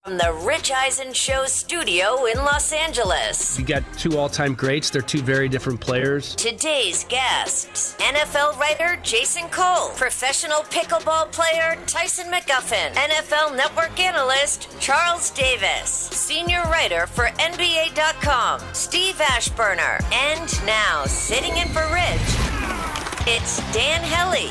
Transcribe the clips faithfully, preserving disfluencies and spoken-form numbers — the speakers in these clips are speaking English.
From the Rich Eisen Show studio in Los Angeles. You got two all-time greats. They're two very different players. Today's guests, N F L writer Jason Cole, professional pickleball player Tyson McGuffin, N F L Network analyst Charles Davis, senior writer for N B A dot com Steve Ashburner, and now sitting in for Rich, it's Dan Hellie.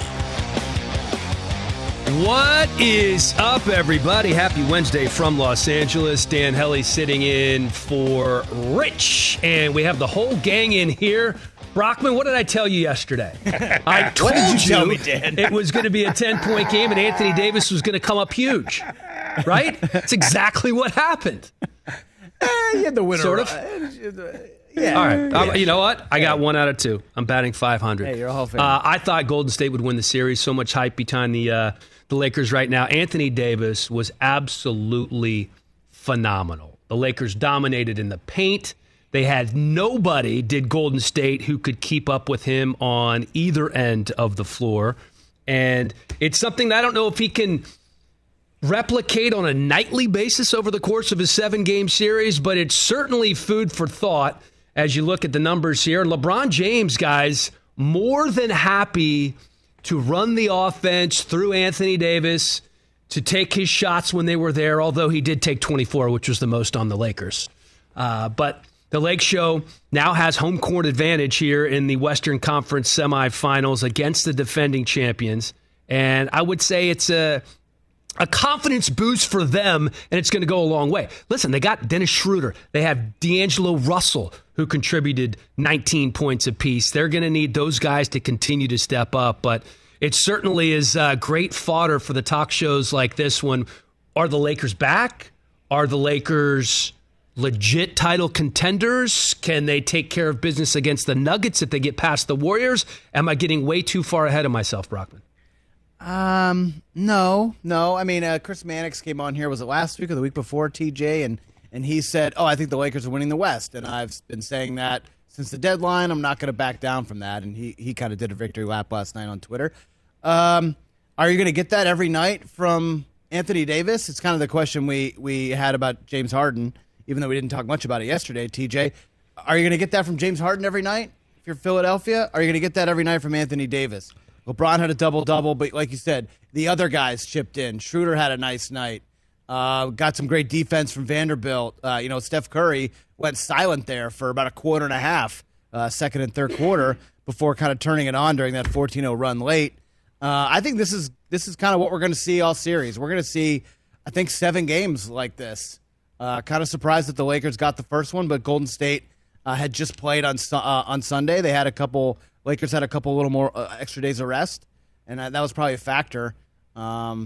What is up, everybody? Happy Wednesday from Los Angeles. Dan Hellie sitting in for Rich. And we have the whole gang in here. Brockman, what did I tell you yesterday? I told what did you, you tell me, Dan? It was going to be a ten-point game and Anthony Davis was going to come up huge. Right? That's exactly what happened. Uh, you had the winner. Sort of. Yeah. All right. Yeah. Um, you know what? I got one out of two. I'm batting five hundred. Hey, you're a Hall of Famer. Uh, I thought Golden State would win the series. So much hype behind the uh, the Lakers right now. Anthony Davis was absolutely phenomenal. The Lakers dominated in the paint. They had nobody, did Golden State, who could keep up with him on either end of the floor. And it's something that I don't know if he can replicate on a nightly basis over the course of his seven-game series, but it's certainly food for thought as you look at the numbers here. And LeBron James, guys, more than happy to run the offense through Anthony Davis, to take his shots when they were there, although he did take twenty-four, which was the most on the Lakers. Uh, but the Lake Show now has home court advantage here in the Western Conference semifinals against the defending champions. And I would say it's a a confidence boost for them, and it's going to go a long way. Listen, they got Dennis Schroeder. They have D'Angelo Russell, who contributed nineteen points apiece. They're going to need those guys to continue to step up, but it certainly is uh, great fodder for the talk shows like this one. Are the Lakers back? Are the Lakers legit title contenders? Can they take care of business against the Nuggets if they get past the Warriors? Am I getting way too far ahead of myself, Brockman? Um, no, no. I mean, uh, Chris Mannix came on here, was it last week or the week before, T J? And, and he said, oh, I think the Lakers are winning the West. And I've been saying that since the deadline. I'm not going to back down from that. And he, he kind of did a victory lap last night on Twitter. Um, are you going to get that every night from Anthony Davis? It's kind of the question we, we had about James Harden, even though we didn't talk much about it yesterday, T J. Are you going to get that from James Harden every night if you're Philadelphia? Are you going to get that every night from Anthony Davis? LeBron had a double-double, but like you said, the other guys chipped in. Schroeder had a nice night. Uh, got some great defense from Vanderbilt. Uh, you know, Steph Curry went silent there for about a quarter and a half, uh, second and third quarter, before kind of turning it on during that fourteen oh run late. Uh, I think this is this is kind of what we're going to see all series. We're going to see, I think, seven games like this. Uh, kind of surprised that the Lakers got the first one, but Golden State uh, had just played on uh, on Sunday. They had a couple. Lakers had a couple little more uh, extra days of rest, and uh, that was probably a factor. Um,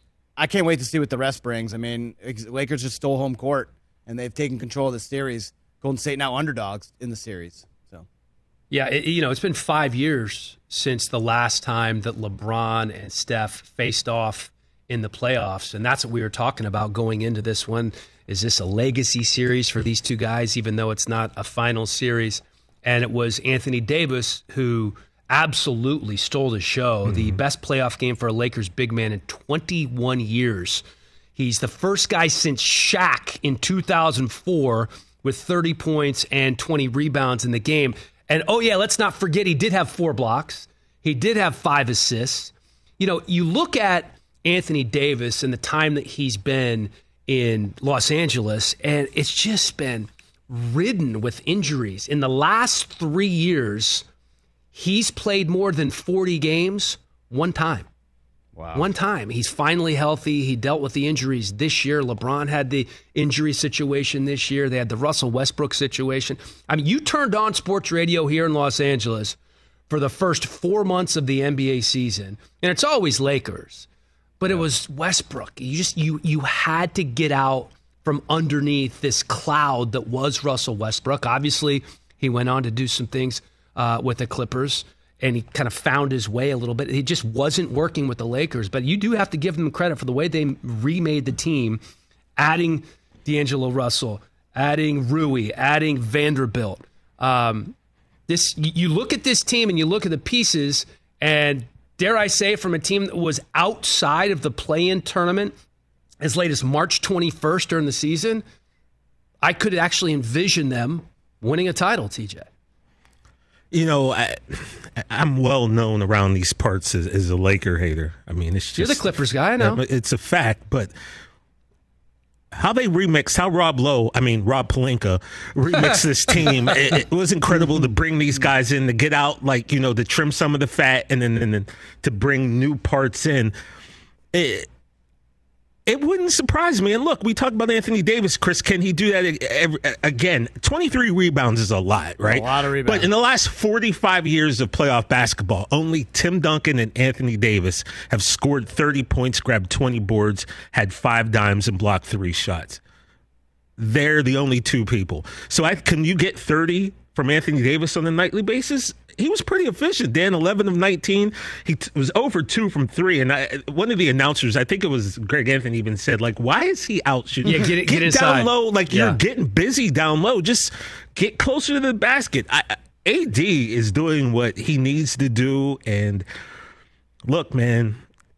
I can't wait to see what the rest brings. I mean, ex- Lakers just stole home court, and they've taken control of the series. Golden State now underdogs in the series. So, yeah, it, you know, it's been five years since the last time that LeBron and Steph faced off in the playoffs, and that's what we were talking about going into this one. Is this a legacy series for these two guys, even though it's not a final series? And it was Anthony Davis who absolutely stole the show. Mm-hmm. The best playoff game for a Lakers big man in twenty-one years. He's the first guy since Shaq in two thousand four with thirty points and twenty rebounds in the game. And, oh, yeah, let's not forget he did have four blocks. He did have five assists. You know, you look at Anthony Davis and the time that he's been in Los Angeles, and it's just been ridden with injuries. In the last three years, he's played more than forty games one time. wow. One time. He's finally healthy. He dealt with the injuries this year. LeBron had the injury situation this year. They had the Russell Westbrook situation. I mean, you turned on sports radio here in Los Angeles for the first four months of the N B A season, and it's always Lakers, but yeah. It was Westbrook. You just you you had to get out from underneath this cloud that was Russell Westbrook. Obviously, he went on to do some things uh, with the Clippers, and he kind of found his way a little bit. He just wasn't working with the Lakers. But you do have to give them credit for the way they remade the team, adding D'Angelo Russell, adding Rui, adding Vanderbilt. Um, this you look at this team and you look at the pieces, and dare I say, from a team that was outside of the play-in tournament, as late as March twenty-first during the season, I could actually envision them winning a title, T J. You know, I, I'm well known around these parts as, as a Laker hater. I mean, it's just... You're the Clippers guy, I know. It's a fact, but how they remixed, how Rob Lowe, I mean, Rob Pelinka remixed this team, it, it was incredible to bring these guys in, to get out, like, you know, to trim some of the fat and then, and then to bring new parts in. It, It wouldn't surprise me. And look, we talked about Anthony Davis. Chris, can he do that every, again? twenty-three rebounds is a lot, right? A lot of rebounds. But in the last forty-five years of playoff basketball, only Tim Duncan and Anthony Davis have scored thirty points, grabbed twenty boards, had five dimes, and blocked three shots. They're the only two people. So I, can you get thirty from Anthony Davis on a nightly basis? He was pretty efficient, Dan, eleven of nineteen. He t- was over two from three. And I, one of the announcers, I think it was Greg Anthony, even said, like, why is he out shooting? Yeah, get, it, get, get inside. down low. Like, yeah. You're getting busy down low. Just get closer to the basket. I, A D is doing what he needs to do. And look, man,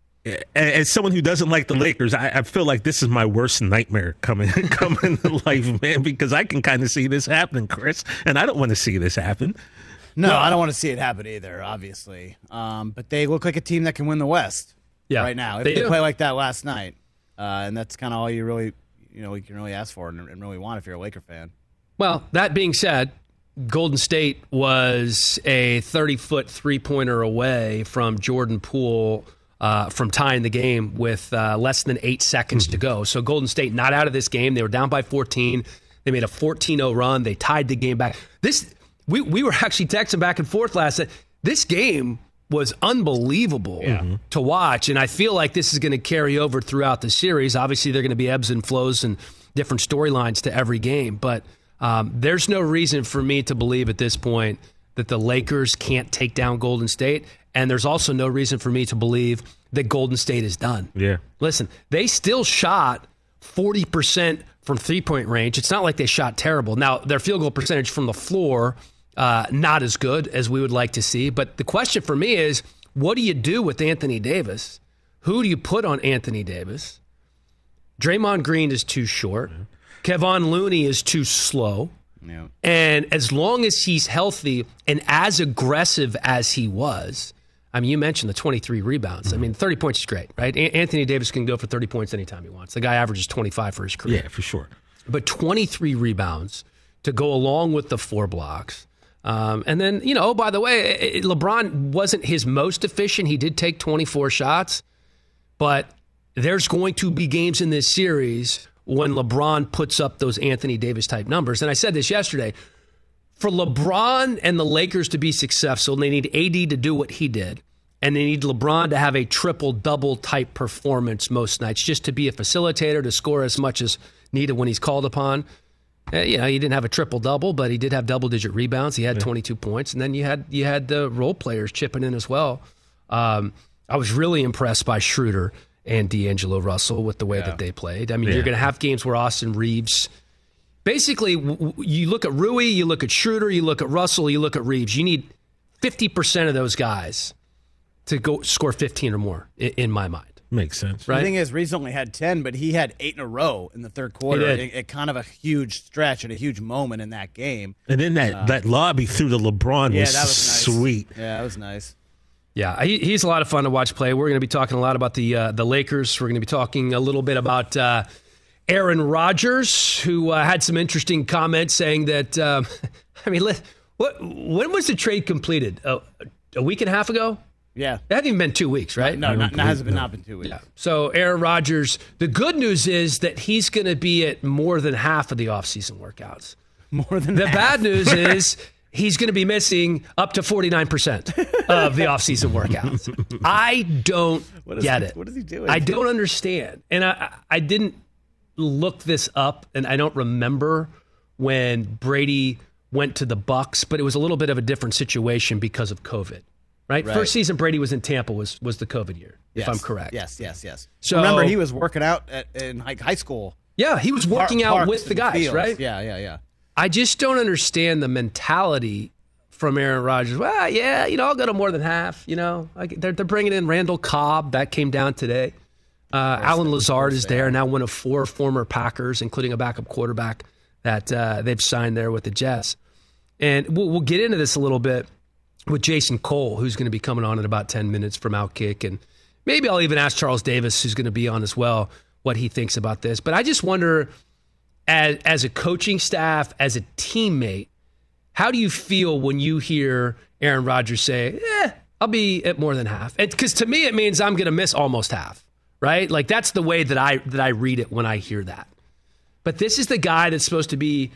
as someone who doesn't like the Lakers, I, I feel like this is my worst nightmare coming coming to life, man, because I can kind of see this happening, Chris, and I don't want to see this happen. No, no, I don't want to see it happen either, obviously. Um, but they look like a team that can win the West yeah, right now. If they, they do. play like that last night. Uh, and that's kind of all you really, you know, you can really ask for and, and really want if you're a Laker fan. Well, that being said, Golden State was a thirty-foot three-pointer away from Jordan Poole uh, from tying the game with uh, less than eight seconds mm-hmm. to go. So Golden State not out of this game. They were down by fourteen. They made a fourteen oh run. They tied the game back. This we we were actually texting back and forth last night. This game was unbelievable yeah. to watch, and I feel like this is going to carry over throughout the series. Obviously, there are going to be ebbs and flows and different storylines to every game, but um, there's no reason for me to believe at this point that the Lakers can't take down Golden State, and there's also no reason for me to believe that Golden State is done. Yeah. Listen, they still shot forty percent from three-point range. It's not like they shot terrible. Now, their field goal percentage from the floor, uh, not as good as we would like to see. But the question for me is, what do you do with Anthony Davis? Who do you put on Anthony Davis? Draymond Green is too short. Mm-hmm. Kevon Looney is too slow. Yeah. And as long as he's healthy and as aggressive as he was, I mean, you mentioned the twenty-three rebounds. Mm-hmm. I mean, thirty points is great, right? A- Anthony Davis can go for thirty points anytime he wants. The guy averages twenty-five for his career. Yeah, for sure. But twenty-three rebounds to go along with the four blocks. Um, and then, you know, oh, by the way, it, LeBron wasn't his most efficient. He did take twenty-four shots. But there's going to be games in this series when LeBron puts up those Anthony Davis-type numbers. And I said this yesterday. For LeBron and the Lakers to be successful, they need A D to do what he did. And they need LeBron to have a triple-double type performance most nights, just to be a facilitator, to score as much as needed when he's called upon. Uh, you know, he didn't have a triple-double, but he did have double-digit rebounds. He had yeah. twenty-two points. And then you had you had the role players chipping in as well. Um, I was really impressed by Schroeder and D'Angelo Russell with the way yeah. that they played. I mean, yeah. you're going to have games where Austin Reeves... Basically, you look at Rui, you look at Schroeder, you look at Russell, you look at Reeves. You need fifty percent of those guys to go score fifteen or more, in my mind. Makes sense. Right? The thing is, Reeves only had ten, but he had eight in a row in the third quarter. He did. It, it kind of a huge stretch and a huge moment in that game. And then that, uh, that lobby through the LeBron yeah, was, that was nice. sweet. Yeah, that was nice. Yeah, he, he's a lot of fun to watch play. We're going to be talking a lot about the uh, the Lakers. We're going to be talking a little bit about... Uh, Aaron Rodgers, who uh, had some interesting comments saying that, um, I mean, let, what, when was the trade completed? Uh, a week and a half ago? Yeah. It hasn't even been two weeks, right? No, not, not, hasn't been, not been two weeks. Yeah. So Aaron Rodgers, the good news is that he's going to be at more than half of the offseason workouts. More than The half. bad news is he's going to be missing up to forty-nine percent of the offseason workouts. I don't what is get he, it. What is he doing? I don't understand. And I, I didn't look this up, and I don't remember when Brady went to the Bucs, but it was a little bit of a different situation because of COVID, right? Right. First season Brady was in Tampa was was the COVID year, yes. if I'm correct. Yes, yes, yes. So remember, he was working out at, in like high school. Yeah, he was working Park, out with the guys, fields. right? Yeah, yeah, yeah. I just don't understand the mentality from Aaron Rodgers. Well, yeah, you know, I'll go to more than half. You know, like they're they're bringing in Randall Cobb. That came down today. Uh, Alan Lazard is there, now one of four former Packers, including a backup quarterback that uh, they've signed there with the Jets. And we'll, we'll get into this a little bit with Jason Cole, who's going to be coming on in about ten minutes from Outkick. And maybe I'll even ask Charles Davis, who's going to be on as well, what he thinks about this. But I just wonder, as, as a coaching staff, as a teammate, how do you feel when you hear Aaron Rodgers say, eh, I'll be at more than half? Because to me, it means I'm going to miss almost half, right? Like that's the way that I that I read it when I hear that. But this is the guy that's supposed to be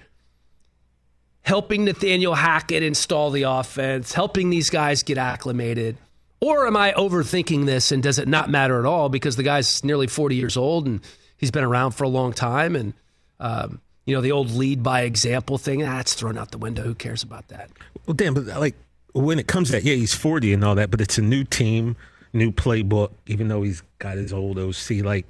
helping Nathaniel Hackett install the offense, helping these guys get acclimated. Or am I overthinking this and does it not matter at all because the guy's nearly forty years old and he's been around for a long time and, um, you know, the old lead by example thing, that's thrown out the window. Who cares about that? Well, damn, but like when it comes to that, yeah, he's forty and all that, but it's a new team, new playbook, even though he's got his old O C, like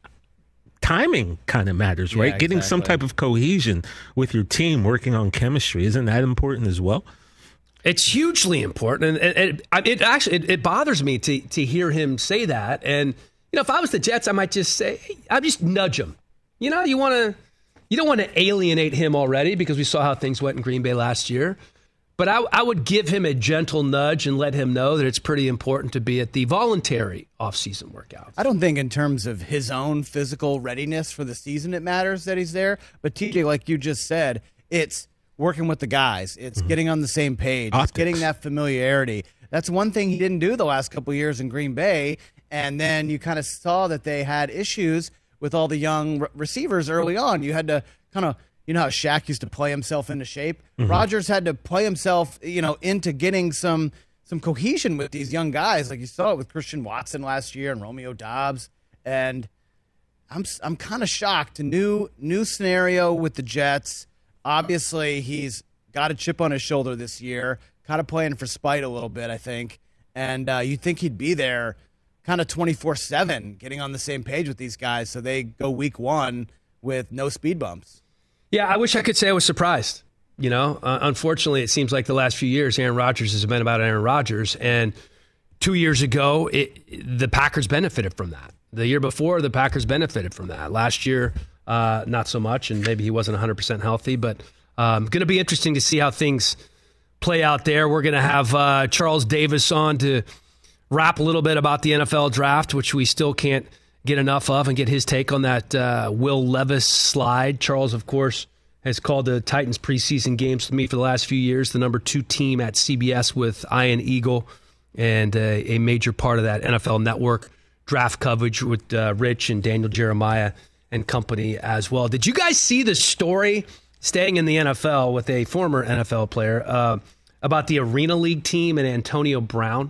timing kind of matters, right? Yeah, Getting exactly. some type of cohesion with your team, working on chemistry, isn't that important as well? It's hugely important, and it, it, it actually it, it bothers me to to hear him say that. And you know, if I was the Jets, I might just say, hey, I'd just nudge him. You know, you want to, you don't want to alienate him already because we saw how things went in Green Bay last year. But I, I would give him a gentle nudge and let him know that it's pretty important to be at the voluntary off-season workouts. I don't think in terms of his own physical readiness for the season it matters that he's there. But T J, like you just said, it's working with the guys. It's mm-hmm. getting on the same page. Optics. It's getting that familiarity. That's one thing he didn't do the last couple of years in Green Bay. And then you kind of saw that they had issues with all the young re- receivers early on. You had to kind of, you know how Shaq used to play himself into shape? Mm-hmm. Rodgers had to play himself, you know, into getting some some cohesion with these young guys. Like you saw it with Christian Watson last year and Romeo Doubs. And I'm I'm kind of shocked. A new new scenario with the Jets. Obviously, he's got a chip on his shoulder this year, kind of playing for spite a little bit, I think. And uh, you'd think he'd be there kind of twenty-four seven, getting on the same page with these guys so they go week one with no speed bumps. Yeah, I wish I could say I was surprised. You know, uh, unfortunately, it seems like the last few years, Aaron Rodgers has been about Aaron Rodgers. And two years ago, it, the Packers benefited from that. The year before, the Packers benefited from that. Last year, uh, not so much, and maybe he wasn't one hundred percent healthy. But um, going to be interesting to see how things play out there. We're going to have uh, Charles Davis on to rap a little bit about the N F L draft, which we still can't get enough of, and get his take on that uh, Will Levis slide. Charles, of course, has called the Titans preseason games to me for the last few years, the number two team at C B S with Ian Eagle, and uh, a major part of that N F L Network draft coverage with uh, Rich and Daniel Jeremiah and company as well. Did you guys see the story, staying in the N F L with a former N F L player, uh, about the Arena League team and Antonio Brown?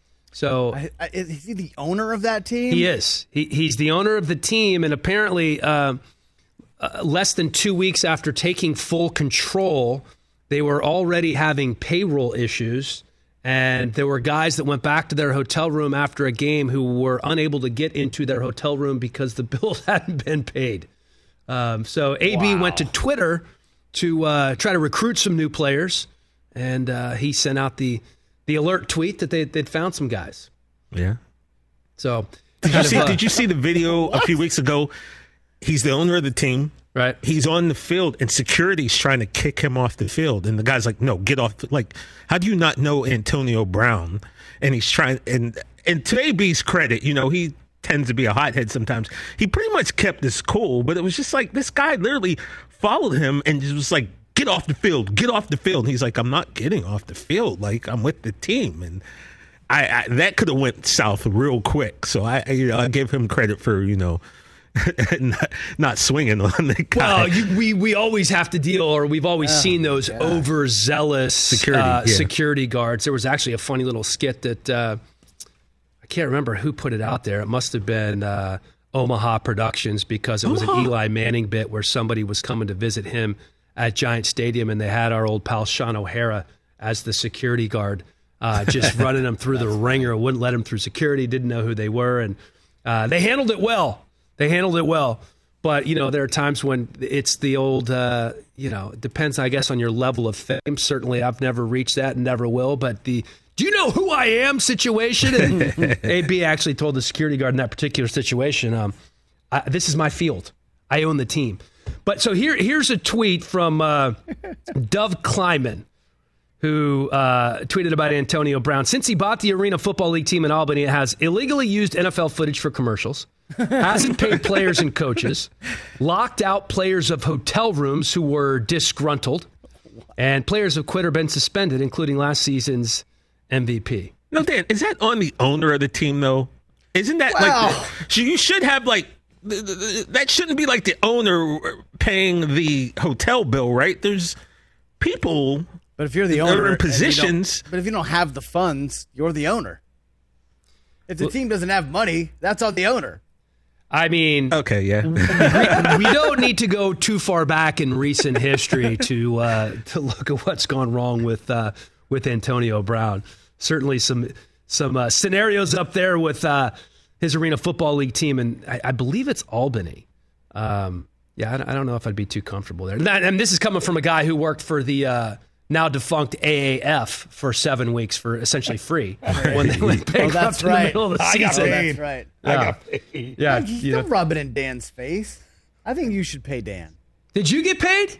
So I, I, is he the owner of that team? He is. He, he's the owner of the team, and apparently uh, uh, less than two weeks after taking full control, they were already having payroll issues, and there were guys that went back to their hotel room after a game who were unable to get into their hotel room because the bills hadn't been paid. Um, so A B Wow. went to Twitter to uh, try to recruit some new players, and uh, he sent out the the alert tweet that they, they'd found some guys. Yeah. So Did you kind see? of, uh, Did you see the video a few weeks ago? He's the owner of the team. Right. He's on the field, and security's trying to kick him off the field. And the guy's like, "No, get off!" Like, how do you not know Antonio Brown? And he's trying. And and to A B's credit, you know, he tends to be a hothead sometimes. He pretty much kept his cool, but it was just like this guy literally followed him and just was like, "Get off the field! Get off the field!" And he's like, "I'm not getting off the field. Like, I'm with the team." And I, I that could have went south real quick. So I, I, you know, I give him credit for, you know, not, not swinging on the guy. Well, you, we we always have to deal, or we've always Oh, seen those God. overzealous Security, uh, yeah. security guards. There was actually a funny little skit that uh, I can't remember who put it out there. It must have been uh, Omaha Productions, because it was Omaha. an Eli Manning bit where somebody was coming to visit him at Giant Stadium, and they had our old pal Sean O'Hara as the security guard, uh, just running them through the ringer, wouldn't let him through security, didn't know who they were, and uh, they handled it well. They handled it well. But, you know, there are times when it's the old, uh, you know, it depends, I guess, on your level of fame. Certainly, I've never reached that and never will. But the do you know who I am situation? And A B actually told the security guard in that particular situation, um, I, this is my field. I own the team. But so here, here's a tweet from uh, Dove Kleiman, who uh, tweeted about Antonio Brown. Since he bought the Arena Football League team in Albany, it has illegally used N F L footage for commercials, hasn't paid players and coaches, locked out players of hotel rooms who were disgruntled, and players have quit or been suspended, including last season's M V P. No, Dan, is that on the owner of the team, though? Isn't that Wow. like, so you should have like, th- th- th- that shouldn't be like the owner paying the hotel bill, right? There's people But if you're the that owner, are in and you don't- positions. but if you don't have the funds, you're the owner. If the team doesn't have money, that's on the owner. I mean, Okay, yeah. we, we don't need to go too far back in recent history to uh, to look at what's gone wrong with uh, with Antonio Brown. Certainly some some uh, scenarios up there with uh, his Arena Football League team, and I, I believe it's Albany. Um, yeah, I, I don't know if I'd be too comfortable there. And, that, and this is coming from a guy who worked for the uh, now defunct A A F for seven weeks for essentially free when they went bankrupt that's in the right. middle of the I got season. paid. That's right. I Yeah. got paid. Yeah, Don't you know. rub it in Dan's face. I think you should pay Dan. Did you get paid?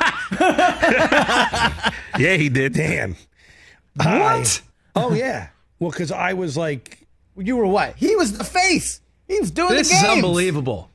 Yeah, he did. Dan. What? Oh, yeah. Well, because I was like, You were what? He was the face. He was doing This the is games. unbelievable.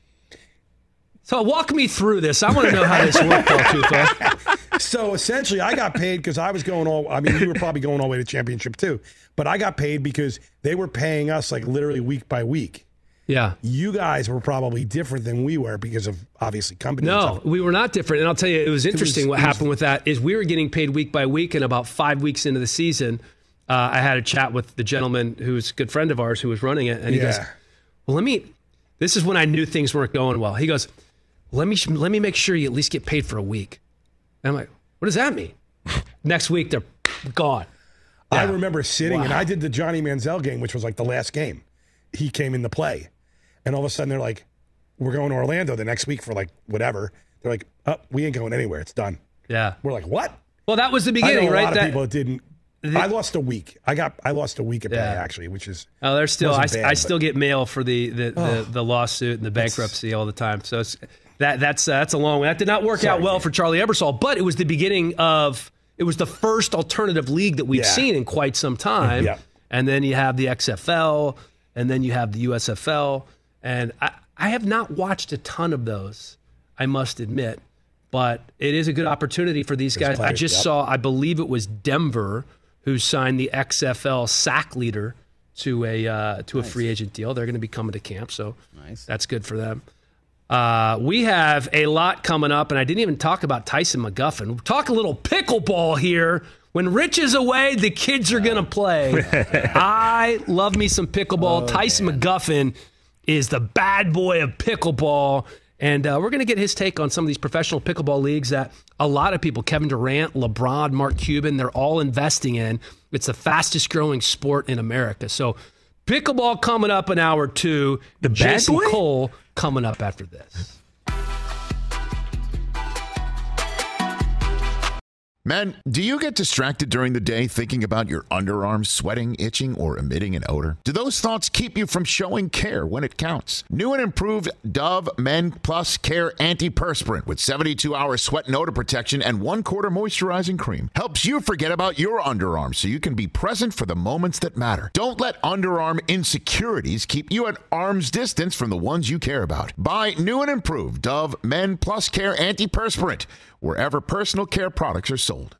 So walk me through this. I want to know how this worked, Paul Tufo. so essentially I got paid because I was going all, I mean, you were probably going all the way to championship too, but I got paid because they were paying us like literally week by week. Yeah. You guys were probably different than we were because of obviously company. and No, stuff. we were not different. And I'll tell you, it was interesting was- what it was- happened with that is we were getting paid week by week, and about five weeks into the season, uh, I had a chat with the gentleman who's a good friend of ours who was running it, and he Yeah. goes, well, let me, this is when I knew things weren't going well. He goes, let me, let me make sure you at least get paid for a week. And I'm like, what does that mean? Next week, they're gone. I Yeah. remember sitting and I did the Johnny Manziel game, which was like the last game. He came into play. And all of a sudden they're like, we're going to Orlando the next week for like whatever. They're like, oh, we ain't going anywhere. It's done. Yeah. We're like, what? Well, that was the I beginning, know a right? lot of That- people that didn't. I lost a week. I got. I lost a week of pay Yeah. actually, which is. Oh, there's still. I, wasn't bad, I but- still get mail for the the, the, the lawsuit and the bankruptcy all the time. So it's, that that's uh, that's a long way. That did not work out Sorry, well man. for Charlie Ebersol, but it was the beginning of. It was the first alternative league that we've Yeah. seen in quite some time. Yeah. And then you have the X F L, and then you have the U S F L, and I I have not watched a ton of those, I must admit, but it is a good opportunity for these guys. I players, just yep. saw, I believe it was Denver who signed the X F L sack leader to a uh, to a free agent deal. They're going to be coming to camp, so Nice. that's good for them. Uh, we have a lot coming up, and I didn't even talk about Tyson McGuffin. Talk a little pickleball here. When Rich is away, the kids are going to play. I love me some pickleball. Tyson McGuffin is the bad boy of pickleball. And uh, we're going to get his take on some of these professional pickleball leagues that a lot of people, Kevin Durant, LeBron, Mark Cuban, they're all investing in. It's the fastest growing sport in America. So pickleball coming up in hour two. The bad Jason boy? Cole coming up after this. Men, do you get distracted during the day thinking about your underarms sweating, itching, or emitting an odor? Do those thoughts keep you from showing care when it counts? New and improved Dove Men Plus Care Antiperspirant with seventy-two hour sweat and odor protection and one quarter moisturizing cream helps you forget about your underarms so you can be present for the moments that matter. Don't let underarm insecurities keep you at arm's distance from the ones you care about. Buy new and improved Dove Men Plus Care Antiperspirant wherever personal care products are sold.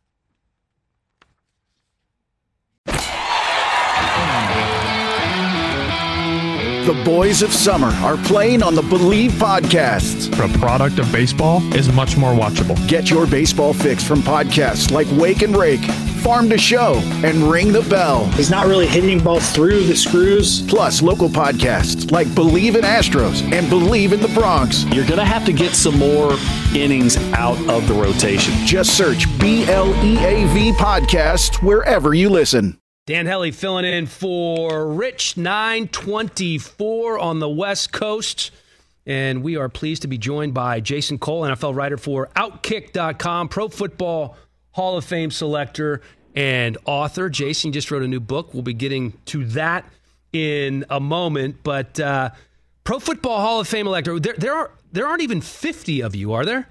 The boys of summer are playing on the Believe podcasts. A product of baseball is much more watchable. Get your baseball fix from podcasts like Wake and Rake, Farm to Show, and Ring the Bell. He's not really hitting balls through the screws. Plus local podcasts like Believe in Astros and Believe in the Bronx. You're going to have to get some more innings out of the rotation. Just search B L E A V podcast wherever you listen. Dan Hellie filling in for Rich, nine twenty-four on the West Coast. And we are pleased to be joined by Jason Cole, N F L writer for Outkick dot com, Pro Football Hall of Fame selector, and author. Jason just wrote a new book. We'll be getting to that in a moment. But uh, Pro Football Hall of Fame elector, there, there are there aren't even fifty of you, are there?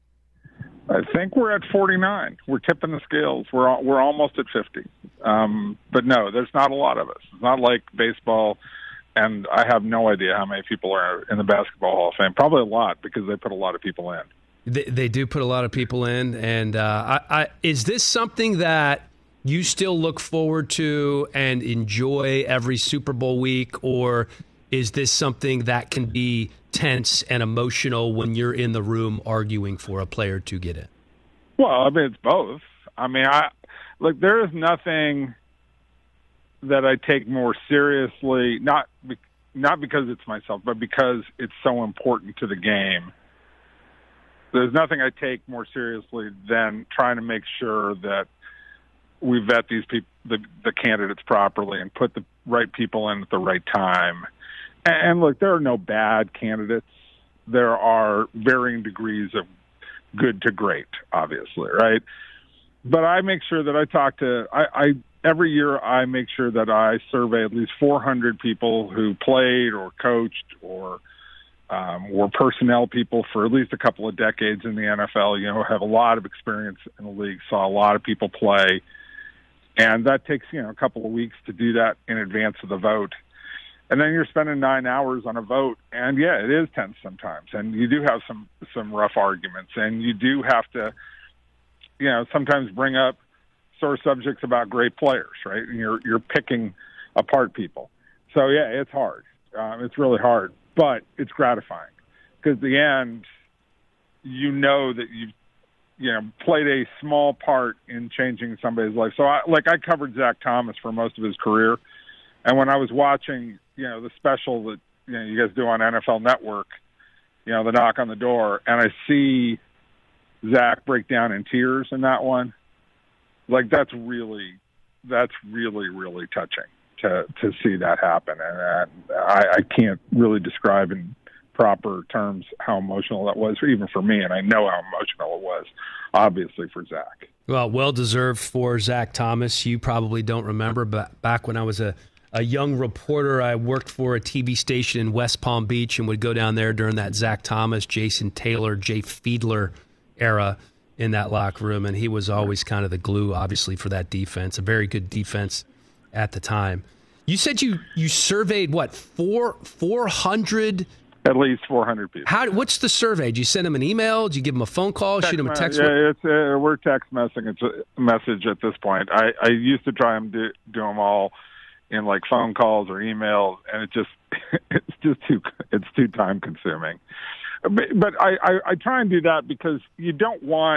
I think we're at forty-nine. We're tipping the scales. We're we're almost at fifty. Um, but no, there's not a lot of us. It's not like baseball, and I have no idea how many people are in the Basketball Hall of Fame. Probably a lot because they put a lot of people in. They, they do put a lot of people in. And uh, I, I, is this something that you still look forward to and enjoy every Super Bowl week, or is this something that can be tense and emotional when you're in the room arguing for a player to get in? Well, I mean, it's both. I mean, I look, there is nothing that I take more seriously, not not because it's myself, but because it's so important to the game. There's nothing I take more seriously than trying to make sure that we vet these people, the, the candidates properly, and put the right people in at the right time. And look, there are no bad candidates. There are varying degrees of good to great, obviously, right? But I make sure that I talk to, I, I every year I make sure that I survey at least four hundred people who played or coached or um, were personnel people for at least a couple of decades in the N F L, you know, have a lot of experience in the league, saw a lot of people play. And that takes, you know, a couple of weeks to do that in advance of the vote. And then you're spending nine hours on a vote, and yeah, it is tense sometimes, and you do have some some rough arguments, and you do have to, you know, sometimes bring up sore subjects about great players, right? And you're you're picking apart people. So yeah, it's hard. Um, it's really hard, but it's gratifying because at the end, you know that you've you know played a small part in changing somebody's life. So I, like I covered Zach Thomas for most of his career, and when I was watching, you know, the special that, you know, you guys do on N F L Network, you know, the knock on the door, and I see Zach break down in tears in that one. Like, that's really, that's really, really touching to, to see that happen. And, and I, I can't really describe in proper terms how emotional that was, even for me. And I know how emotional it was, obviously, for Zach. Well, well-deserved for Zach Thomas. You probably don't remember, but back when I was a A young reporter, I worked for a T V station in West Palm Beach and would go down there during that Zach Thomas, Jason Taylor, Jay Fiedler era in that locker room, and he was always kind of the glue, obviously, for that defense. A very good defense at the time. You said you you surveyed what four four hundred. At least four hundred people. How? What's the survey? Did you send them an email? Did you give them a phone call? Text shoot them a text? Yeah, it's, uh, we're text messaging. It's a message at this point. I, I used to try and do, do them all in like phone calls or emails, and it just it's just too it's too time consuming. But, but I, I, I try and do that because you don't want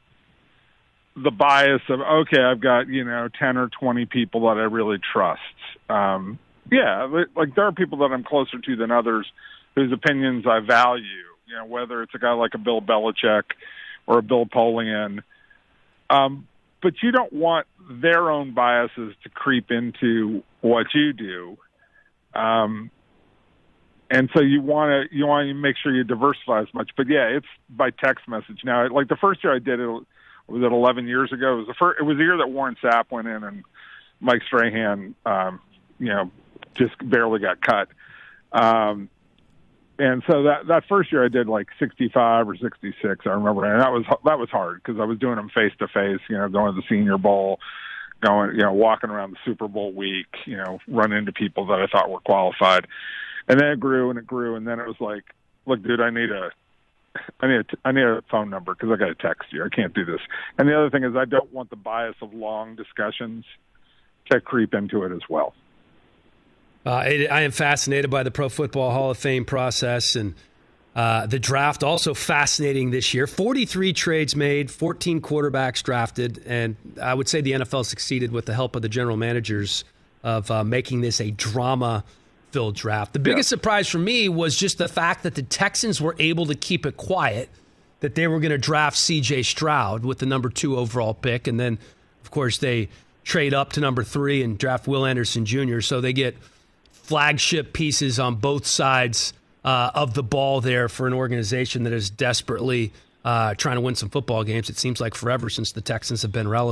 the bias of, okay, I've got, you know, ten or twenty people that I really trust. Um, yeah, like there are people that I'm closer to than others whose opinions I value, you know, whether it's a guy like a Bill Belichick or a Bill Polian. Um, but you don't want their own biases to creep into what you do. Um, and so you want to you want to make sure you diversify as much. But, yeah, it's by text message. Now, like the first year I did it, was it eleven years ago? It was the first, it was the year that Warren Sapp went in and Mike Strahan, um, you know, just barely got cut. Um, and so that, that first year I did like sixty-five or sixty-six, I remember. And that was, that was hard because I was doing them face to face, you know, going to the Senior Bowl, going, you know, walking around the Super Bowl week, you know, run into people that I thought were qualified. And then it grew and it grew. And then it was like, look, dude, I need a, I need a, I need a phone number because I got to text you. I can't do this. And the other thing is I don't want the bias of long discussions to creep into it as well. Uh, it, I am fascinated by the Pro Football Hall of Fame process and uh, the draft. Also fascinating this year. forty-three trades made, fourteen quarterbacks drafted, and I would say the N F L succeeded with the help of the general managers of uh, making this a drama-filled draft. The biggest yeah. surprise for me was just the fact that the Texans were able to keep it quiet, that they were going to draft C J Stroud with the number two overall pick, and then, of course, they trade up to number three and draft Will Anderson Junior, so they get flagship pieces on both sides uh, of the ball there for an organization that is desperately uh, trying to win some football games. It seems like forever since the Texans have been relevant.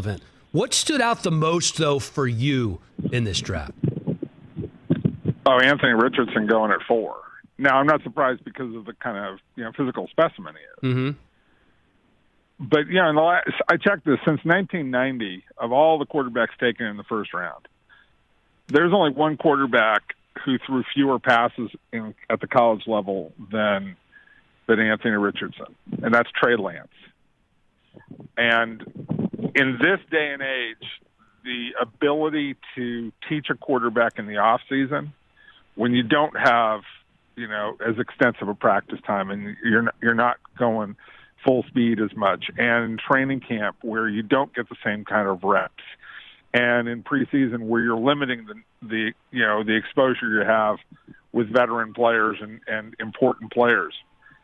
What stood out the most, though, for you in this draft? Oh, Anthony Richardson going at four. Now, I'm not surprised because of the kind of you know physical specimen he is. Mm-hmm. But, you know, in the last, I checked this, since nineteen ninety, of all the quarterbacks taken in the first round, there's only one quarterback who threw fewer passes in, at the college level than, than Anthony Richardson, and that's Trey Lance. And in this day and age, the ability to teach a quarterback in the offseason, when you don't have, you know, as extensive a practice time and you're not, you're not going full speed as much, and training camp where you don't get the same kind of reps, and in preseason where you're limiting the, the you know the exposure you have with veteran players and, and important players.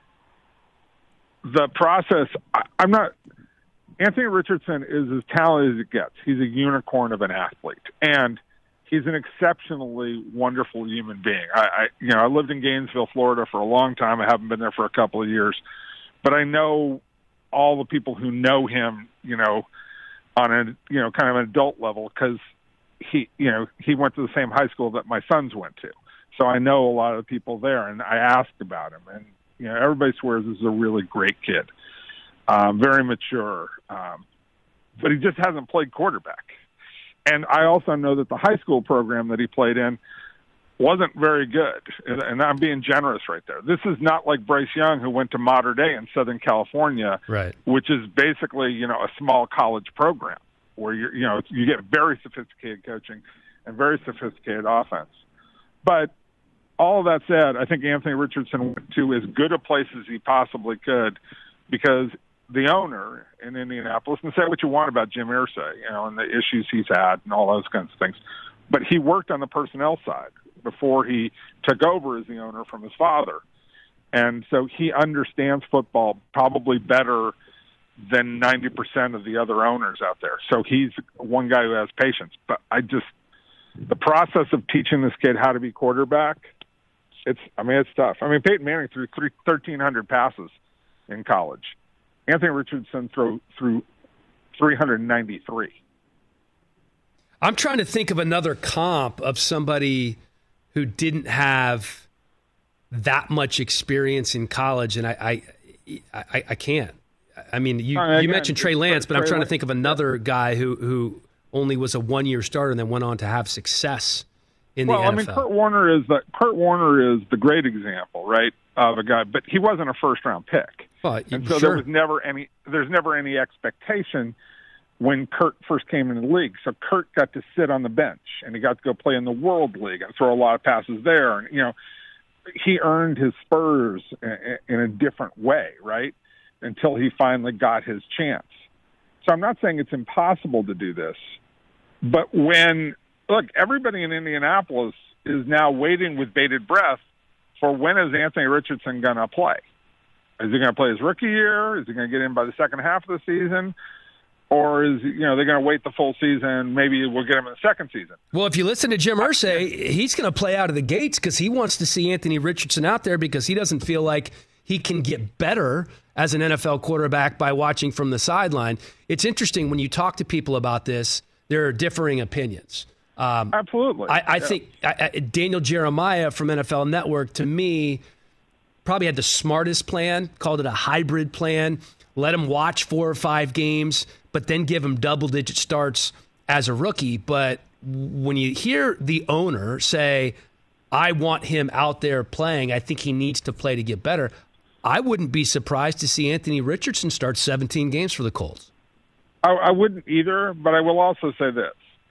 The process, I, I'm not. Anthony Richardson is as talented as it gets. He's a unicorn of an athlete, and he's an exceptionally wonderful human being. I, I you know I lived in Gainesville, Florida for a long time. I haven't been there for a couple of years. But I know all the people who know him, you know, on a, you know, kind of an adult level, because he, you know, he went to the same high school that my sons went to. So I know a lot of the people there, and I asked about him. And, you know, everybody swears this is a really great kid, um, very mature. Um, but he just hasn't played quarterback. And I also know that the high school program that he played in wasn't very good, and I'm being generous right there. This is not like Bryce Young, who went to Mater Dei in Southern California, right, which is basically, you know, a small college program where you you know you get very sophisticated coaching and very sophisticated offense. But all of that said, I think Anthony Richardson went to as good a place as he possibly could, because the owner in Indianapolis, and say what you want about Jim Irsay, you know, and the issues he's had and all those kinds of things, but he worked on the personnel side before he took over as the owner from his father. And so he understands football probably better than ninety percent of the other owners out there. So he's one guy who has patience. But I just, the process of teaching this kid how to be quarterback, it's, I mean, it's tough. I mean, Peyton Manning threw thirteen hundred passes in college. Anthony Richardson threw, threw three hundred ninety-three. I'm trying to think of another comp of somebody who didn't have that much experience in college, and I, I, I, I can't. I mean, you, uh, you mentioned Trey Lance, but I'm trying to think of another guy who, who only was a one-year starter and then went on to have success in well, the N F L. Well, I mean, Kurt Warner is the Kurt Warner is the great example, right, of a guy, but he wasn't a first-round pick, well, and so sure. there was never any. There's never any expectation when Kurt first came into the league. So Kurt got to sit on the bench, and he got to go play in the World League and throw a lot of passes there. And, you know, he earned his spurs in a different way, right, until he finally got his chance. So I'm not saying it's impossible to do this, but when, look, everybody in Indianapolis is now waiting with bated breath for when is Anthony Richardson going to play. Is he going to play his rookie year? Is he going to get in by the second half of the season? Or is, you know, they're going to wait the full season? Maybe we'll get him in the second season. Well, if you listen to Jim Irsay, he's going to play out of the gates because he wants to see Anthony Richardson out there because he doesn't feel like he can get better as an N F L quarterback by watching from the sideline. It's interesting when you talk to people about this, there are differing opinions. Um, Absolutely. I, I yeah. think I, I, Daniel Jeremiah from N F L Network, to me, probably had the smartest plan, called it a hybrid plan. Let him watch four or five games, but then give him double-digit starts as a rookie. But when you hear the owner say, I want him out there playing, I think he needs to play to get better, I wouldn't be surprised to see Anthony Richardson start seventeen games for the Colts. I, I wouldn't either, but I will also say this.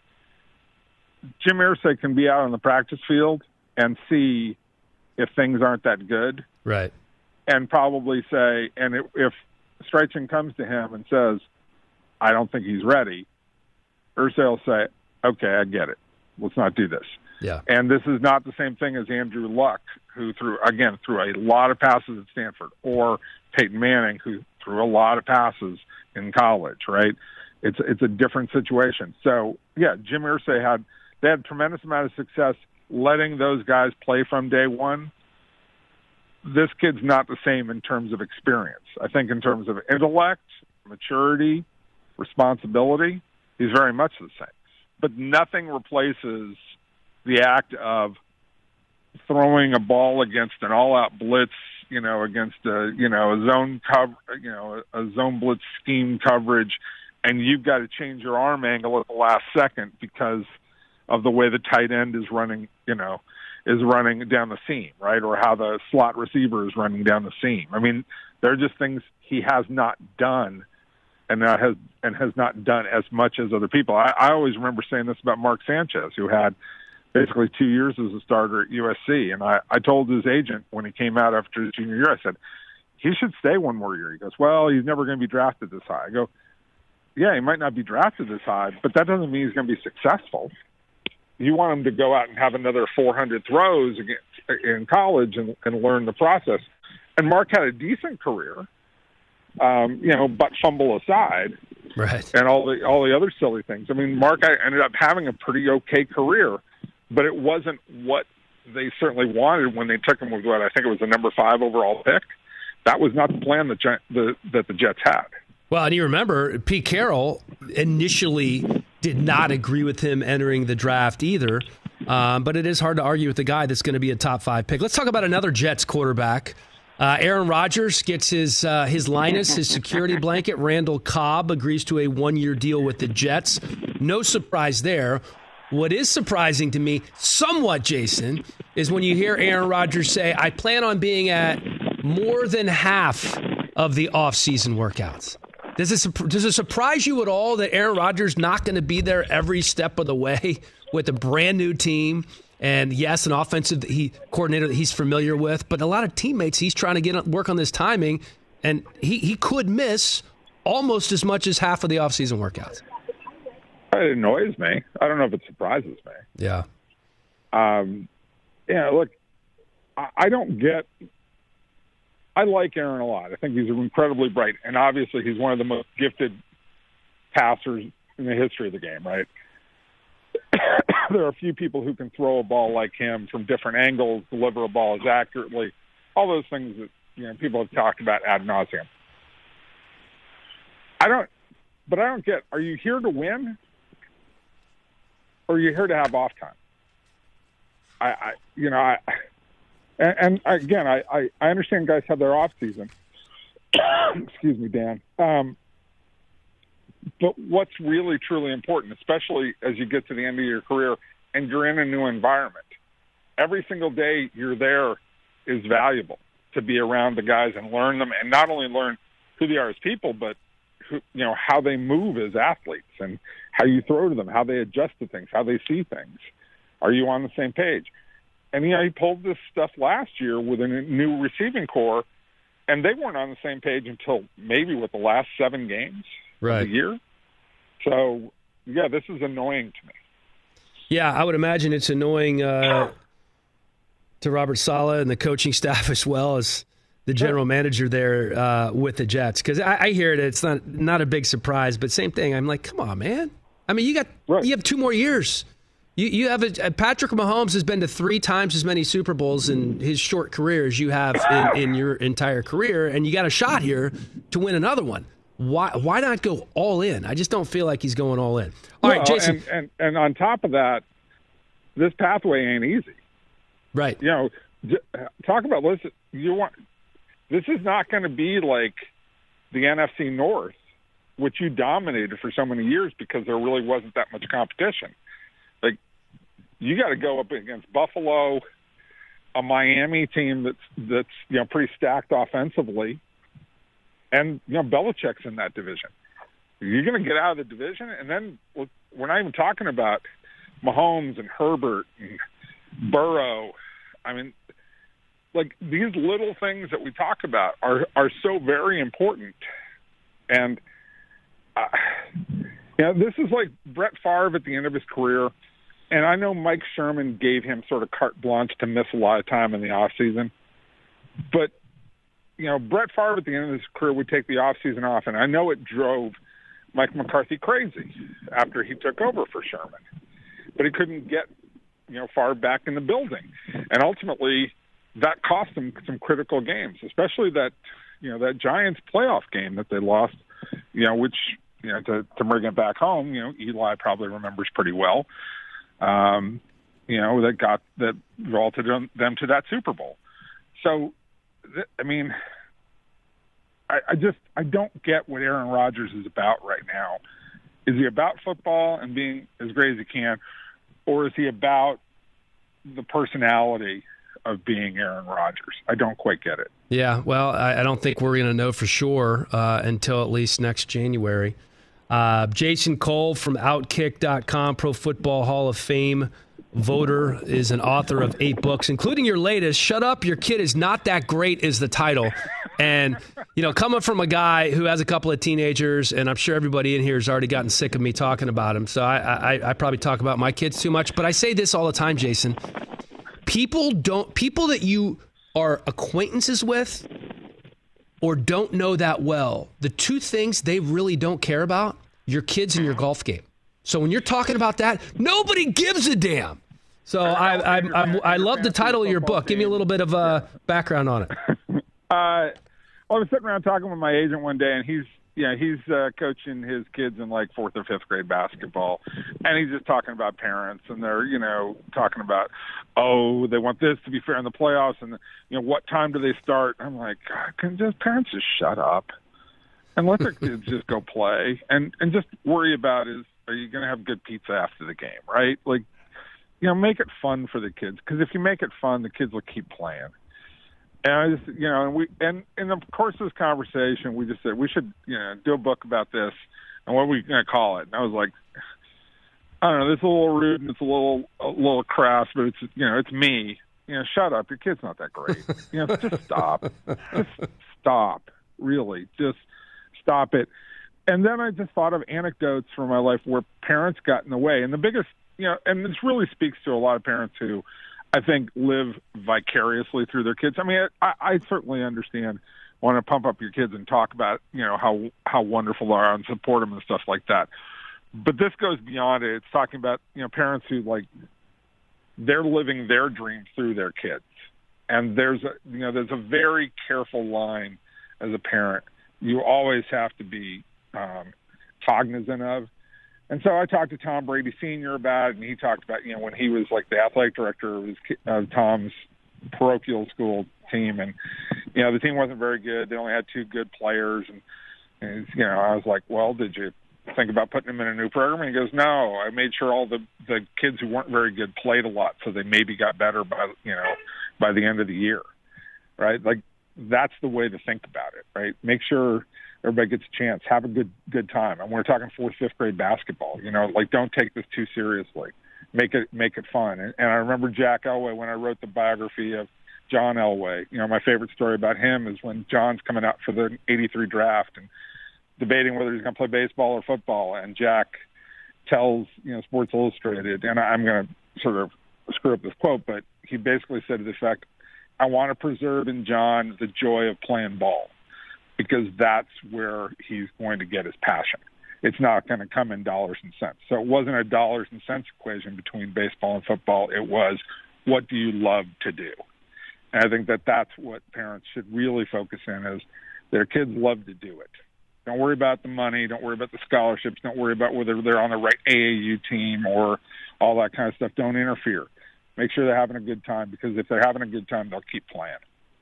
Jim Irsay can be out on the practice field and see if things aren't that good. Right. And probably say, and if, if Streichen comes to him and says, I don't think he's ready, Irsay will say, okay, I get it. Let's not do this. Yeah. And this is not the same thing as Andrew Luck, who threw, again, threw a lot of passes at Stanford, or Peyton Manning, who threw a lot of passes in college, right? It's it's a different situation. So, yeah, Jim Irsay had, they had a tremendous amount of success letting those guys play from day one. This kid's not the same in terms of experience. I think in terms of intellect, maturity, responsibility, He's very much the same. But nothing replaces the act of throwing a ball against an all-out blitz, you know, against a, you know, a zone cover, you know, a zone blitz scheme coverage, and you've got to change your arm angle at the last second because of the way the tight end is running, you know, is running down the seam, right? Or how the slot receiver is running down the seam. I mean, there are just things he has not done and that has and has not done as much as other people. I, I always remember saying this about Mark Sanchez, who had basically two years as a starter at U S C. And I, I told his agent when he came out after his junior year, I said, he should stay one more year. He goes, well, he's never going to be drafted this high. I go, yeah, he might not be drafted this high, but that doesn't mean he's going to be successful. You want him to go out and have another four hundred throws against, in college and, and learn the process. And Mark had a decent career, um, you know, butt fumble aside, right, and all the all the other silly things. I mean, Mark ended up having a pretty okay career, but it wasn't what they certainly wanted when they took him with what I think it was the number five overall pick. That was not the plan that the that the Jets had. Well, and you remember Pete Carroll initially did not agree with him entering the draft either. Um, but it is hard to argue with the guy that's going to be a top five pick. Let's talk about another Jets quarterback. Uh, Aaron Rodgers gets his uh, his Linus, his security blanket. Randall Cobb agrees to a one-year deal with the Jets. No surprise there. What is surprising to me, somewhat, Jason, is when you hear Aaron Rodgers say, I plan on being at more than half of the off-season workouts. Does it, does it surprise you at all that Aaron Rodgers not going to be there every step of the way with a brand new team? And yes, an offensive he, coordinator that he's familiar with, but a lot of teammates he's trying to get work on this timing, and he, he could miss almost as much as half of the offseason workouts. It annoys me. I don't know if it surprises me. Yeah. Um, yeah, look, I, I don't get – I like Aaron a lot. I think he's incredibly bright, and obviously he's one of the most gifted passers in the history of the game, right? There are a few people who can throw a ball like him from different angles, deliver a ball as accurately, all those things that you know people have talked about ad nauseum. I don't, but I don't get. Are you here to win, or are you here to have off time? I, I you know, I, and, and again, I, I, I understand guys have their off season. Excuse me, Dan. Um, But what's really, truly important, especially as you get to the end of your career and you're in a new environment, every single day you're there is valuable to be around the guys and learn them, and not only learn who they are as people, but who, you know, how they move as athletes and how you throw to them, how they adjust to things, how they see things. Are you on the same page? And, you know, he pulled this stuff last year with a new receiving core, and they weren't on the same page until maybe with the last seven games. Right. Of the year. So, yeah, this is annoying to me. Yeah, I would imagine it's annoying uh, to Robert Saleh and the coaching staff as well as the general manager there uh, with the Jets. Because I, I hear it, it's not not a big surprise, but same thing. I'm like, come on, man. I mean, you got right. you have two more years. You you have a, Patrick Mahomes has been to three times as many Super Bowls in his short career as you have in, in your entire career, and you got a shot here to win another one. Why why not go all in? I just don't feel like he's going all in. All well, right, Jason. And, and, and on top of that, this pathway ain't easy. Right. You know, talk about, listen, you want, this is not going to be like the N F C North, which you dominated for so many years because there really wasn't that much competition. Like, you got to go up against Buffalo, a Miami team that's, that's you know, pretty stacked offensively. And, you know, Belichick's in that division. You're going to get out of the division, and then we're not even talking about Mahomes and Herbert and Burrow. I mean, like, these little things that we talk about are, are so very important. And, uh, you know, this is like Brett Favre at the end of his career. And I know Mike Sherman gave him sort of carte blanche to miss a lot of time in the offseason. But, you know, Brett Favre at the end of his career would take the offseason off, and I know it drove Mike McCarthy crazy after he took over for Sherman. But he couldn't get, you know, Favre back in the building. And ultimately, that cost him some critical games, especially that, you know, that Giants playoff game that they lost, you know, which you know, to, to bring it back home, you know, Eli probably remembers pretty well, um, you know, that got that vaulted them, them to that Super Bowl. So, th- I mean, I, I just I don't get what Aaron Rodgers is about right now. Is he about football and being as great as he can, or is he about the personality of being Aaron Rodgers? I don't quite get it. Yeah, well, I, I don't think we're going to know for sure uh, until at least next January. Uh, Jason Cole from Outkick dot com, Pro Football Hall of Fame voter, is an author of eight books, including your latest, Shut Up, Your Kid Is Not That Great, is the title. And, you know, coming from a guy who has a couple of teenagers, and I'm sure everybody in here has already gotten sick of me talking about him, so I, I, I probably talk about my kids too much, but I say this all the time, Jason. People don't, people that you are acquaintances with or don't know that well, the two things they really don't care about, your kids and your golf game. So when you're talking about that, nobody gives a damn. So I I, I, I love the title of your book. Give me a little bit of uh, background on it. Uh, well, I was sitting around talking with my agent one day, and he's yeah he's uh, coaching his kids in like fourth or fifth grade basketball, and he's just talking about parents, and they're you know talking about oh they want this to be fair in the playoffs, and you know what time do they start? I'm like, God, can just parents just shut up and let their kids just go play, and and just worry about is are you going to have good pizza after the game, right? Like, you know, make it fun for the kids, because if you make it fun, the kids will keep playing. And I just, you know, and we, and in the course of this conversation, we just said we should, you know, do a book about this, and what are we going to call it? And I was like, I don't know, this is a little rude and it's a little, a little crass, but it's, you know, it's me. You know, shut up, your kid's not that great. You know, just stop, just stop, really, just stop it. And then I just thought of anecdotes from my life where parents got in the way, and the biggest, you know, and this really speaks to a lot of parents who, I think, live vicariously through their kids. I mean, I, I certainly understand want to pump up your kids and talk about, you know, how how wonderful they are and support them and stuff like that. But this goes beyond it. It's talking about, you know, parents who, like, they're living their dreams through their kids. And there's a, you know, there's a very careful line as a parent you always have to be um, cognizant of. And so I talked to Tom Brady Senior about it, and he talked about, you know, when he was like the athletic director of his, uh, Tom's parochial school team, and, you know, the team wasn't very good. They only had two good players. And, and you know, I was like, well, did you think about putting them in a new program? And he goes, no, I made sure all the, the kids who weren't very good played a lot, so they maybe got better by, you know, by the end of the year, right? Like, that's the way to think about it, right? Make sure everybody gets a chance. Have a good good time. And we're talking fourth, fifth grade basketball. You know, like, don't take this too seriously. Make it make it fun. And, and I remember Jack Elway when I wrote the biography of John Elway. You know, my favorite story about him is when John's coming out for the eighty-three draft and debating whether he's going to play baseball or football. And Jack tells, you know, Sports Illustrated, and I'm going to sort of screw up this quote, but he basically said to the effect, I want to preserve in John the joy of playing ball, because that's where he's going to get his passion. It's not going to come in dollars and cents. So it wasn't a dollars and cents equation between baseball and football. It was, what do you love to do? And I think that that's what parents should really focus in, is their kids love to do it. Don't worry about the money. Don't worry about the scholarships. Don't worry about whether they're on the right A A U team or all that kind of stuff. Don't interfere. Make sure they're having a good time, because if they're having a good time, they'll keep playing.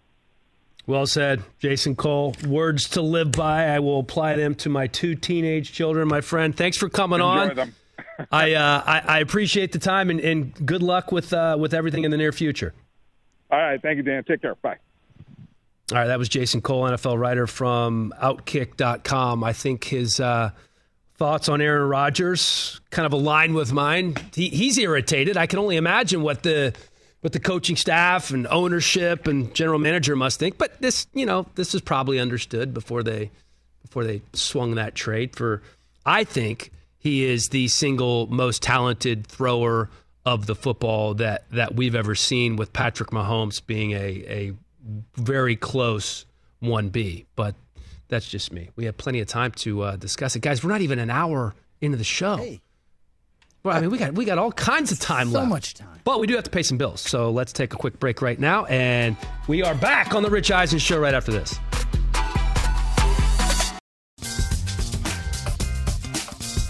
Well said, Jason Cole. Words to live by. I will apply them to my two teenage children, my friend. Thanks for coming Enjoy on. Them. I, uh, I I appreciate the time, and, and good luck with uh, with everything in the near future. All right. Thank you, Dan. Take care. Bye. All right. That was Jason Cole, N F L writer from Outkick dot com. I think his uh, thoughts on Aaron Rodgers kind of align with mine. He, he's irritated. I can only imagine what the what the coaching staff and ownership and general manager must think. But this, you know, this is probably understood before they before they swung that trade. For I think he is the single most talented thrower of the football that that we've ever seen, with Patrick Mahomes being a a very close one B. But that's just me. We have plenty of time to uh, discuss it, guys. We're not even an hour into the show. Hey. Well, I mean, we got we got all kinds of time so left. So much time. But we do have to pay some bills. So let's take a quick break right now. And we are back on the Rich Eisen Show right after this.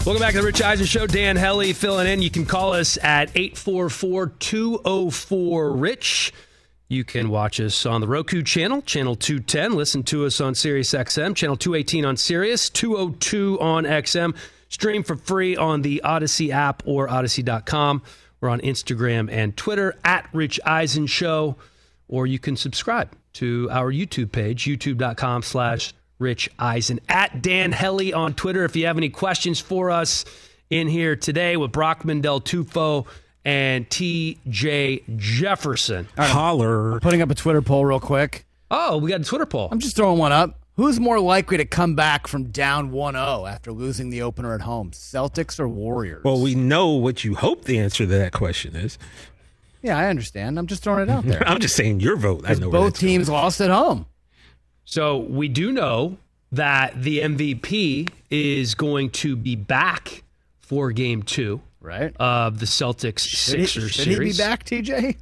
Welcome back to the Rich Eisen Show. Dan Hellie filling in. You can call us at eight four four, two oh four, RICH. You can watch us on the Roku channel, channel two ten. Listen to us on Sirius X M, channel two eighteen on Sirius, two oh two on X M. Stream for free on the Odyssey app or odyssey dot com. We're on Instagram and Twitter at Rich Eisen Show. Or you can subscribe to our YouTube page, youtube dot com slash Rich Eisen. At Dan Hellie on Twitter. If you have any questions for us in here today with Brockman Del Tufo and T J Jefferson. Right, Holler. I'm putting up a Twitter poll real quick. Oh, we got a Twitter poll. I'm just throwing one up. Who's more likely to come back from down one oh after losing the opener at home, Celtics or Warriors? Well, we know what you hope the answer to that question is. Yeah, I understand. I'm just throwing it out there. I'm just saying your vote. I know where both teams going. Lost at home. So we do know that the M V P is going to be back for game two. Right. Of the Celtics Sixers should series. Should he be back, T J?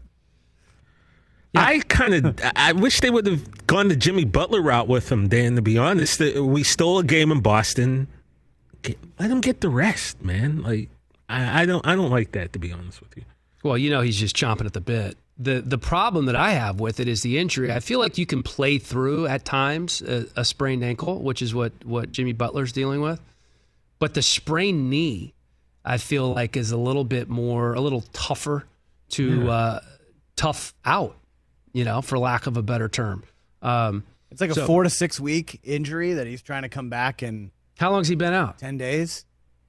Yeah. I kind of, I wish they would have gone the Jimmy Butler route with him, Dan, to be honest. We stole a game in Boston. Let him get the rest, man. Like, I, I don't I don't like that, to be honest with you. Well, you know, he's just chomping at the bit. The the problem that I have with it is the injury. I feel like you can play through at times a, a sprained ankle, which is what, what Jimmy Butler's dealing with. But the sprained knee, I feel like, is a little bit more, a little tougher to yeah. uh, tough out, you know, for lack of a better term. Um, it's like a so, four to six week injury that he's trying to come back in. How long's he been out? ten days.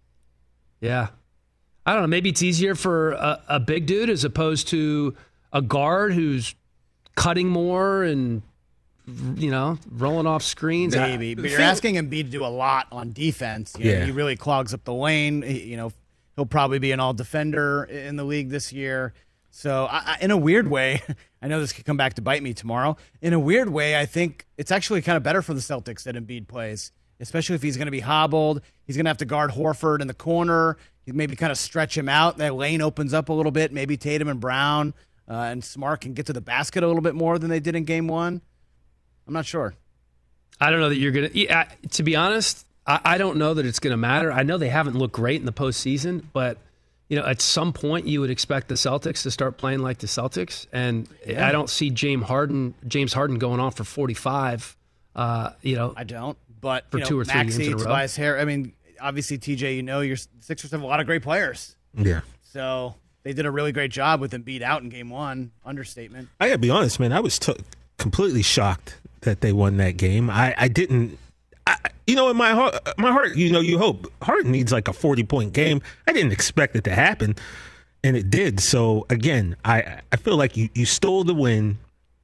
Yeah. I don't know. Maybe it's easier for a, a big dude as opposed to a guard who's cutting more and, you know, rolling off screens. Maybe. But you're asking Embiid to do a lot on defense. You know, yeah. He really clogs up the lane. He, you know, he'll probably be an all-defender in the league this year. So, I, in a weird way, I know this could come back to bite me tomorrow. In a weird way, I think it's actually kind of better for the Celtics that Embiid plays, especially if he's going to be hobbled. He's going to have to guard Horford in the corner. Maybe kind of stretch him out. That lane opens up a little bit. Maybe Tatum and Brown uh, and Smart can get to the basket a little bit more than they did in game one. I'm not sure. I don't know that you're going to yeah, – to be honest, I, I don't know that it's going to matter. I know they haven't looked great in the postseason, but, you know, at some point you would expect the Celtics to start playing like the Celtics. And yeah. I don't see James Harden James Harden going on for forty-five, uh, you know. I don't. But, for you know, two or three Maxey, games in a row. Tobias Harris, I mean – obviously, T J, you know, your Sixers have a lot of great players. Yeah. So they did a really great job with Embiid out in game one. Understatement. I gotta be honest, man. I was t- completely shocked that they won that game. I, I didn't, I, you know, in my heart, my heart, you know, you hope Harden needs like a forty-point game. I didn't expect it to happen, and it did. So, again, I, I feel like you, you stole the win.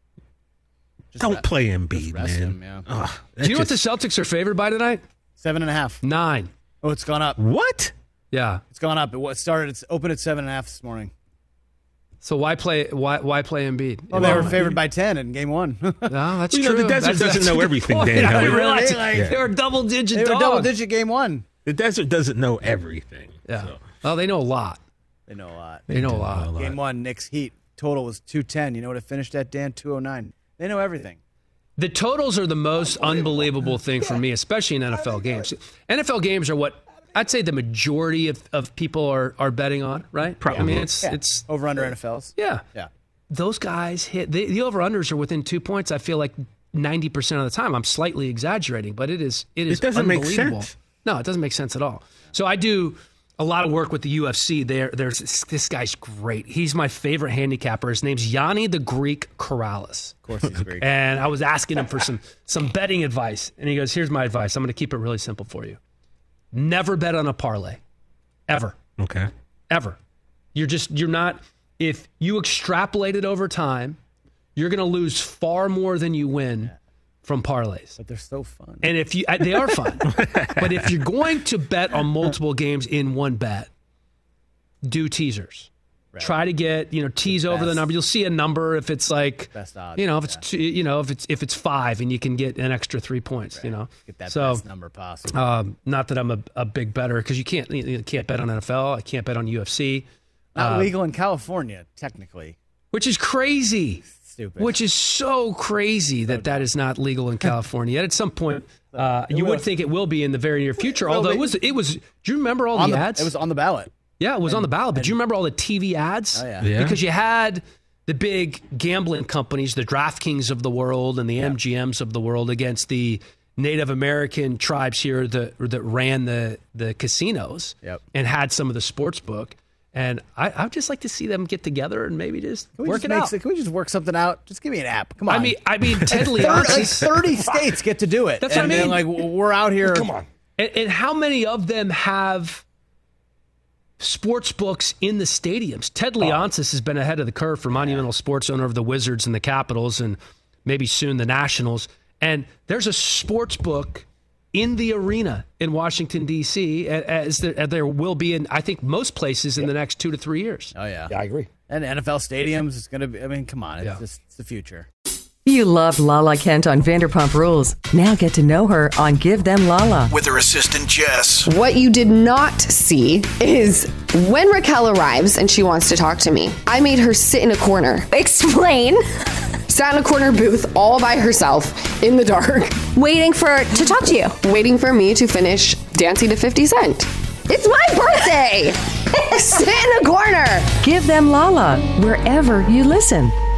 Just Don't rest, play Embiid, man. Him, yeah. Ugh, Do you know just, what the Celtics are favored by tonight? Seven and a half. Nine. Oh, it's gone up. What? Yeah, it's gone up. It started. It's open at seven and a half this morning. So why play? Why why play Embiid? Well, they were favored by ten in game one. No, that's you true. Know, the desert that's, doesn't that's know everything, point. Dan. I didn't realize like, yeah. They were double digit. They were dog. double digit game one. The desert doesn't know everything. Yeah. So. Oh, they know a lot. They know a lot. They, they know, a lot. know a lot. Game one, Knicks Heat total was two ten. You know what it finished at, Dan? two oh nine. They know everything. The totals are the most unbelievable thing for me, especially in N F L games. N F L games are what I'd say the majority of, of people are, are betting on, right? Probably. I mean, it's yeah. it's over under N F Ls. Yeah, yeah. Those guys hit the, the over unders are within two points. I feel like ninety percent of the time. I'm slightly exaggerating, but it is it is it doesn't unbelievable. Make sense. No, it doesn't make sense at all. So I do a lot of work with the U F C. There, there's this guy's great. He's my favorite handicapper. His name's Yanni the Greek Corrales. Of course, he's Greek. And I was asking him for some some betting advice, and he goes, "Here's my advice. I'm going to keep it really simple for you. Never bet on a parlay, ever. Okay, ever. You're just you're not. If you extrapolate it over time, you're going to lose far more than you win." From parlays. But they're so fun. And if you, they are fun. But if you're going to bet on multiple games in one bet, do teasers. Right. Try to get, you know, tease over the number. You'll see a number if it's like, best odds, you know, if it's, yeah. two, you know, if it's, if it's five and you can get an extra three points, right. you know, get that so, best number possible. Um, not that I'm a, a big bettor because you can't, you can't bet on N F L. I can't bet on U F C. Not uh, legal in California, technically. Which is crazy. stupid. Which is so crazy that that is not legal in California. Yet at some point, uh, you would think it will be in the very near future. Well, although they- it was, it was. Do you remember all On the the- ads? It was on the ballot. Yeah, it was And- on the ballot. But and- do you remember all the T V ads? Oh, yeah. Yeah. Because you had the big gambling companies, the DraftKings of the world and the M G Ms of the world against the Native American tribes here that that ran the the casinos Yep. and had some of the sports book. And I, I'd just like to see them get together and maybe just Can we work just it make, out. Can we just work something out? Just give me an app. Come on. I mean, I mean, Ted Thirty- Leonsis. like thirty states get to do it. That's what and, I mean. and, like we're out here. Come on. And, and how many of them have sports books in the stadiums? Ted Leonsis has been ahead of the curve for Monumental Sports, owner of the Wizards and the Capitals, and maybe soon the Nationals. And there's a sports book in the arena in Washington, D C, as there, as there will be in, I think, most places in the next two to three years. Oh yeah. Yeah, I agree. And N F L stadiums is going to be. I mean, come on. It's Yeah. just it's the future. You loved Lala Kent on Vanderpump Rules. Now get to know her on Give Them Lala. With her assistant, Jess. What you did not see is when Raquel arrives and she wants to talk to me, I made her sit in a corner. Explain. Sat in a corner booth all by herself in the dark. Waiting for to talk to you. Waiting for me to finish dancing to fifty Cent. It's my birthday. Sit in a corner. Give Them Lala wherever you listen.